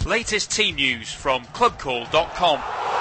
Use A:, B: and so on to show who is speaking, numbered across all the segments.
A: Latest team news from clubcall.com.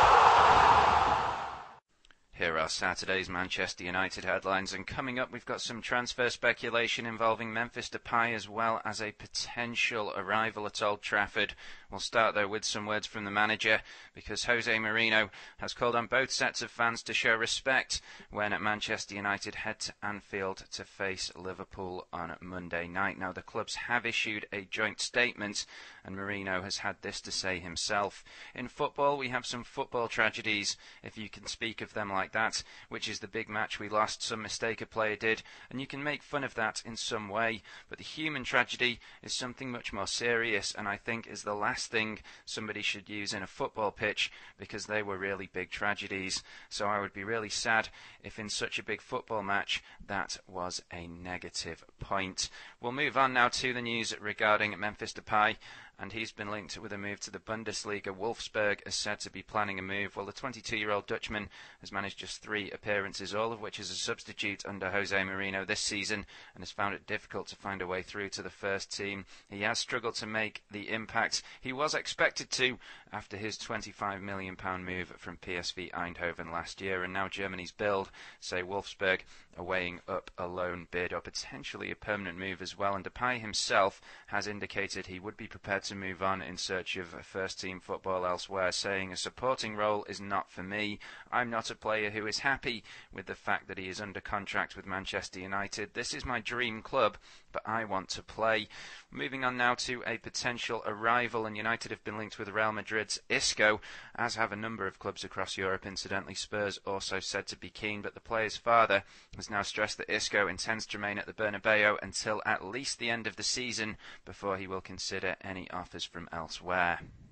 B: Here are Saturday's Manchester United headlines, and coming up we've got some transfer speculation involving Memphis Depay as well as a potential arrival at Old Trafford. We'll start though with some words from the manager, because Jose Mourinho has called on both sets of fans to show respect when at Manchester United head to Anfield to face Liverpool on Monday night. Now the clubs have issued a joint statement and Mourinho has had this to say himself. In football we have some football tragedies, if you can speak of them like that, which is the big match we lost, some mistake a player did, and you can make fun of that in some way, but the human tragedy is something much more serious, and I think is the last thing somebody should use in a football pitch, because they were really big tragedies. So I would be really sad if in such a big football match that was a negative point. We'll move on now to the news regarding Memphis Depay, and he's been linked with a move to the Bundesliga. Wolfsburg is said to be planning a move. Well, the 22-year-old Dutchman has managed just 3 appearances, all of which as a substitute under Jose Mourinho this season, and has found it difficult to find a way through to the first team. He has struggled to make the impact he was expected to after his £25 million move from PSV Eindhoven last year, and now Germany's Bild say Wolfsburg are weighing up a loan bid or potentially a permanent move as well, and Depay himself has indicated he would be prepared to move on in search of first-team football elsewhere, saying a supporting role is not for me. I'm not a player who is happy with the fact that he is under contract with Manchester United. This is my dream club, but I want to play. Moving on now to a potential arrival, and United have been linked with Real Madrid's Isco, as have a number of clubs across Europe. Incidentally, Spurs also said to be keen, but the player's father has now stressed that Isco intends to remain at the Bernabeu until at least the end of the season before he will consider any offers from elsewhere.